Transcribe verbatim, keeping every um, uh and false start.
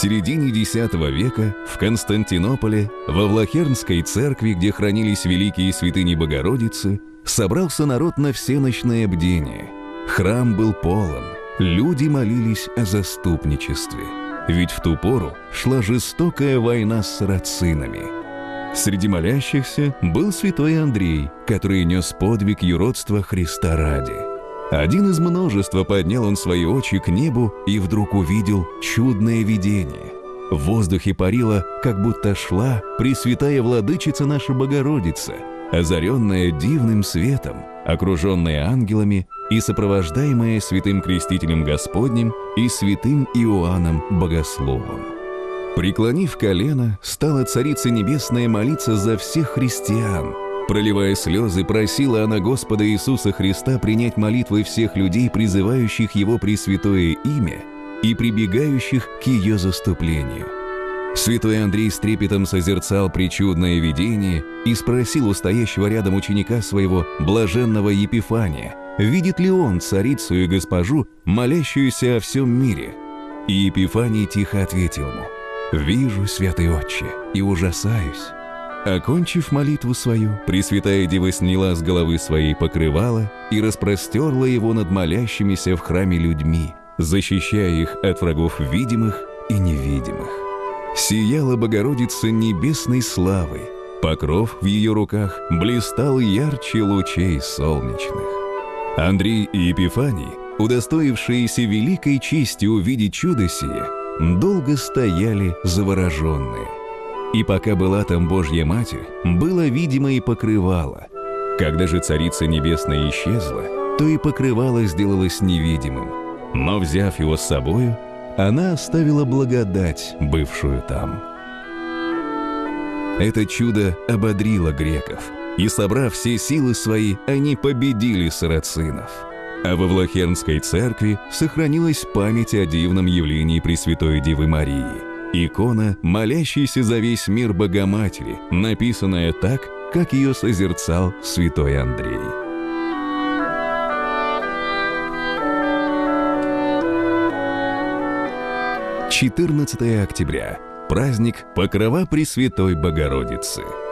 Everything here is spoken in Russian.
середине десятого века в Константинополе, во Влахернской церкви, где хранились великие святыни Богородицы, собрался народ на всеночное бдение. Храм был полон, люди молились о заступничестве. Ведь в ту пору шла жестокая война с сарацинами. Среди молящихся был святой Андрей, который нес подвиг юродства Христа ради. Один из множества поднял он свои очи к небу и вдруг увидел чудное видение. В воздухе парила, как будто шла Пресвятая Владычица наша Богородица, озаренная дивным светом, окруженная ангелами и сопровождаемая святым крестителем Господним и святым Иоанном Богословом. Преклонив колено, стала Царица Небесная молиться за всех христиан. Проливая слезы, просила она Господа Иисуса Христа принять молитвы всех людей, призывающих Его пресвятое имя и прибегающих к Ее заступлению. Святой Андрей с трепетом созерцал причудное видение и спросил у стоящего рядом ученика своего, блаженного Епифания, видит ли он царицу и госпожу, молящуюся о всем мире. И Епифаний тихо ответил ему: «Вижу, святый отче, и ужасаюсь». Окончив молитву свою, Пресвятая Дева сняла с головы своей покрывало и распростерла его над молящимися в храме людьми, защищая их от врагов видимых и невидимых. Сияла Богородица небесной славой, покров в ее руках блистал ярче лучей солнечных. Андрей и Епифаний, удостоившиеся великой чести увидеть чудо сие, долго стояли завороженные. И пока была там Божья Матерь, было видимо и покрывало. Когда же Царица Небесная исчезла, то и покрывало сделалось невидимым. Но, взяв его с собою, она оставила благодать, бывшую там. Это чудо ободрило греков, и, собрав все силы свои, они победили сарацинов. А во Влахернской церкви сохранилась память о дивном явлении Пресвятой Девы Марии. Икона, молящейся за весь мир Богоматери, написанная так, как ее созерцал святой Андрей. четырнадцатое октября. Праздник Покрова Пресвятой Богородицы.